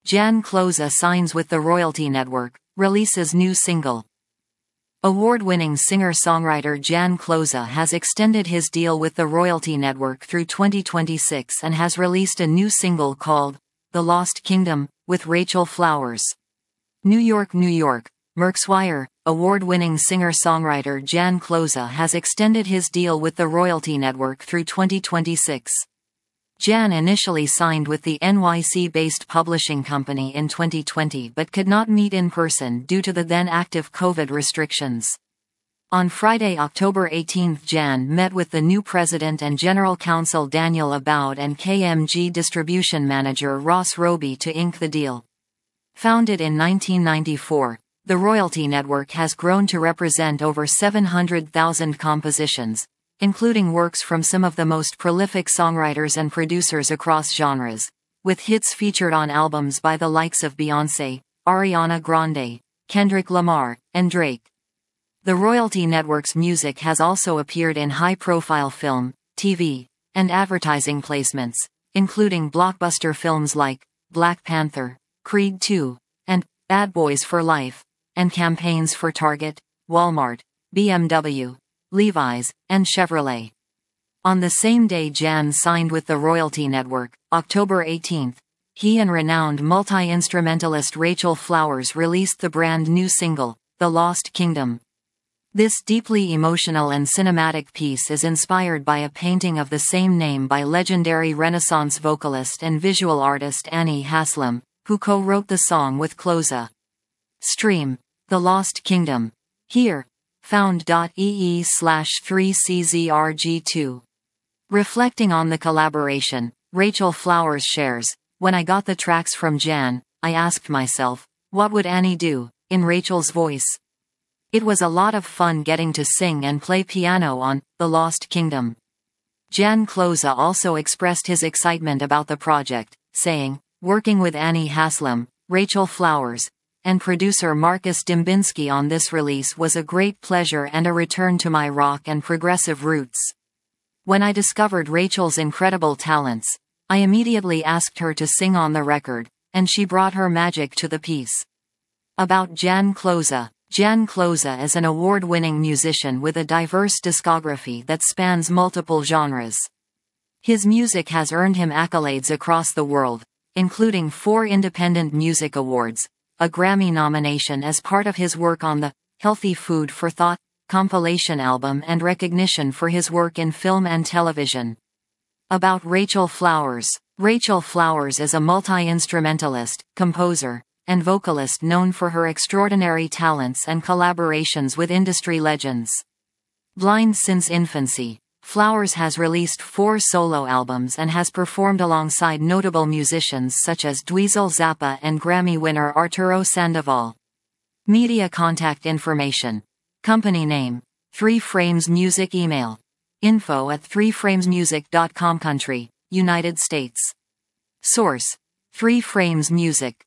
Jan Kloza signs with the Royalty Network, releases new single. Award-winning singer-songwriter Jan Kloza has extended his deal with the Royalty Network through 2026 and has released a new single called The Lost Kingdom, with Rachel Flowers. New York, New York. Merxwire, award-winning singer-songwriter Jan Kloza has extended his deal with the Royalty Network through 2026. Jan initially signed with the NYC-based publishing company in 2020 but could not meet in person due to the then-active COVID restrictions. On Friday, October 18, Jan met with the new president and general counsel Daniel Aboud and KMG distribution manager Ross Roby to ink the deal. Founded in 1994, the Royalty Network has grown to represent over 700,000 compositions, including works from some of the most prolific songwriters and producers across genres, with hits featured on albums by the likes of Beyoncé, Ariana Grande, Kendrick Lamar, and Drake. The Royalty Network's music has also appeared in high-profile film, TV, and advertising placements, including blockbuster films like Black Panther, Creed II, and Bad Boys for Life, and campaigns for Target, Walmart, BMW, Levi's, and Chevrolet. On the same day Jan signed with the Royalty Network, October 18, he and renowned multi-instrumentalist Rachel Flowers released the brand new single, The Lost Kingdom. This deeply emotional and cinematic piece is inspired by a painting of the same name by legendary Renaissance vocalist and visual artist Annie Haslam, who co-wrote the song with Kloza. Stream The Lost Kingdom here. found.ee/3czrg2. Reflecting on the collaboration, Rachel Flowers shares, "When I got the tracks from Jan, I asked myself, what would Annie do, in Rachel's voice? It was a lot of fun getting to sing and play piano on The Lost Kingdom." Jan Kloza also expressed his excitement about the project, saying, "Working with Annie Haslam, Rachel Flowers, and producer Marcus Dembinski on this release was a great pleasure and a return to my rock and progressive roots. When I discovered Rachel's incredible talents, I immediately asked her to sing on the record, and she brought her magic to the piece." About Jan Kloza. Jan Kloza is an award-winning musician with a diverse discography that spans multiple genres. His music has earned him accolades across the world, including 4 Independent Music Awards, a Grammy nomination as part of his work on the Healthy Food for Thought compilation album, and recognition for his work in film and television. About Rachel Flowers. Rachel Flowers is a multi-instrumentalist, composer, and vocalist known for her extraordinary talents and collaborations with industry legends. Blind since infancy, Flowers has released 4 solo albums and has performed alongside notable musicians such as Dweezil Zappa and Grammy winner Arturo Sandoval. Media contact information. Company name, 3 Frames Music. Email, info@3framesmusic.com. Country, United States. Source, 3 Frames Music.